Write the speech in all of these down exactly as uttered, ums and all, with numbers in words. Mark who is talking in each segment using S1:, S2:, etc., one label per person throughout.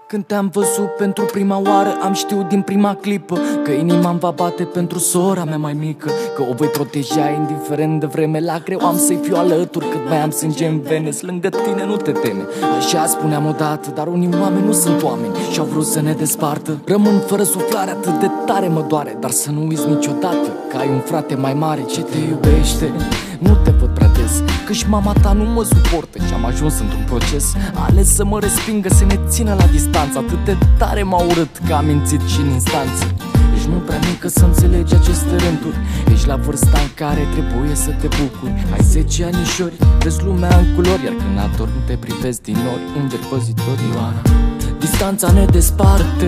S1: Când te-am văzut pentru prima oară, am știut din prima clipă că inima-mi va bate pentru sora mea mai mică, că o voi proteja indiferent de vreme. La greu am să-i fiu alături, cât mai am sânge în vene. Lângă tine nu te teme, așa spuneam odată. Dar unii oameni nu sunt oameni și-au vrut să ne despartă. Rămân fără suflare, atât de tare mă doare. Dar să nu uiți niciodată că ai un frate mai mare ce te iubește. Nu te văd prea des, că și mama ta nu mă suportă și am ajuns într-un proces. A ales să mă respingă, să ne țină la distanță. Atât de tare m-a urât că am mințit și în instanță. Ești nu prea mică să înțelegi aceste rânduri. Ești la vârsta în care trebuie să te bucuri. Ai zece anișori, vezi lumea în culori, iar când adormi te privesc din nori, îngeri păzitori. Ioana, distanța ne desparte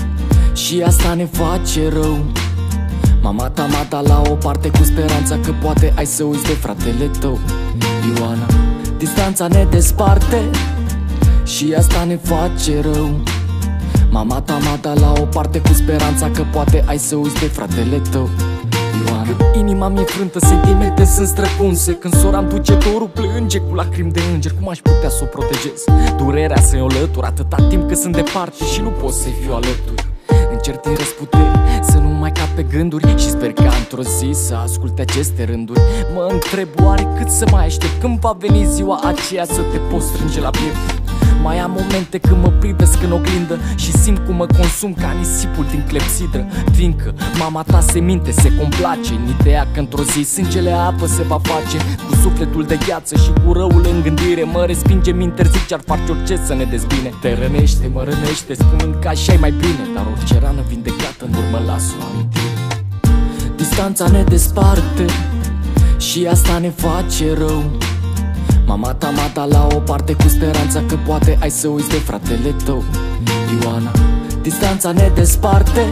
S1: și asta ne face rău. Mama ta m-a dat la o parte cu speranța că poate ai să uiți de fratele tău. Ioana, distanța ne desparte și asta ne face rău. Mama ta m-a dat la o parte cu speranța că poate ai să uiți de fratele tău. Ioana, când inima mi-e frântă, sentimente sunt străpunse. Când sora-mi duce dorul, plânge cu lacrimi de înger. Cum aș putea să o protejez? Durerea să-i o lătur atâta timp că sunt departe și nu pot să-i fiu alături. Încerc din răsputeri să nu mai cap pe gânduri și sper că într-o zi să asculte aceste rânduri. Mă întreb oare cât să mai aștept, când va veni ziua aceea să te poți strânge la piept. Mai am momente când mă privesc în oglindă și simt cum mă consum ca nisipul din clepsidră. Fiindcă mama ta se minte, se complace în ideea că într-o zi sângele apă se va face. Cu sufletul de gheață și cu răul în gândire mă respinge, mi interzic ce-ar face orice să ne dezbine. Te rănește, mă rănește, spunând că așa-i mai bine, dar orice rană vindecată în urmă las o amintire. Distanța ne desparte și asta ne face rău. Mama ta m-a dat la o parte cu speranța că poate ai să uiți de fratele tău. Ioana, distanța ne desparte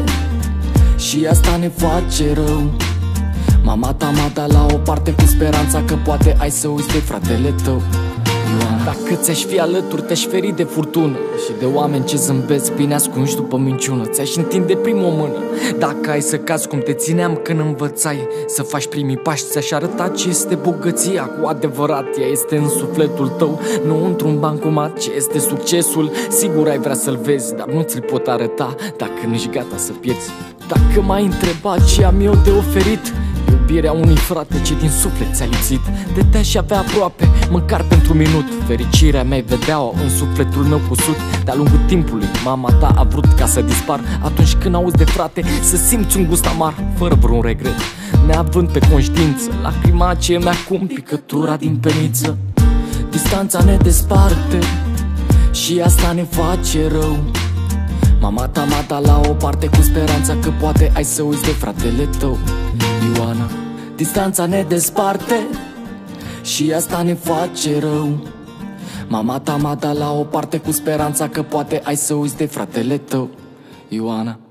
S1: și asta ne face rău. Mama ta m-a dat la o parte cu speranța că poate ai să uiți de fratele tău. Ioana, dacă ți-aș fi alături, te-aș feri de furtună și de oameni ce zâmbesc bine ascunși după minciună. Ți-aș întinde primul o mână dacă ai să cazi cum te țineam când învățai să faci primii pași. Ți-aș arăta ce este bogăția cu adevărat. Ea este în sufletul tău, nu într-un bancomat. Ce este succesul, sigur ai vrea să-l vezi, dar nu ți-l pot arăta dacă nu ești gata să pierzi. Dacă m-ai întrebat ce am eu de oferit, iubirea unui frate ce din suflet ți-a lipsit. De te-aș avea aproape, măcar pentru un minut. Fericirea mea vedea-o în sufletul meu cusut. De-a lungul timpului, mama ta a vrut ca să dispar. Atunci când auzi de frate, să simți un gust amar, fără vreun regret, neavând pe conștiință lacrima ce mi acum picătura din peniță. Distanța ne desparte și asta ne face rău. Mama ta m-a dat la o parte cu speranța că poate ai să uiți de fratele tău. Ioana, distanța ne desparte și asta ne face rău. Mama ta m-a dat la o parte cu speranța că poate ai să uiți de fratele tău. Ioana.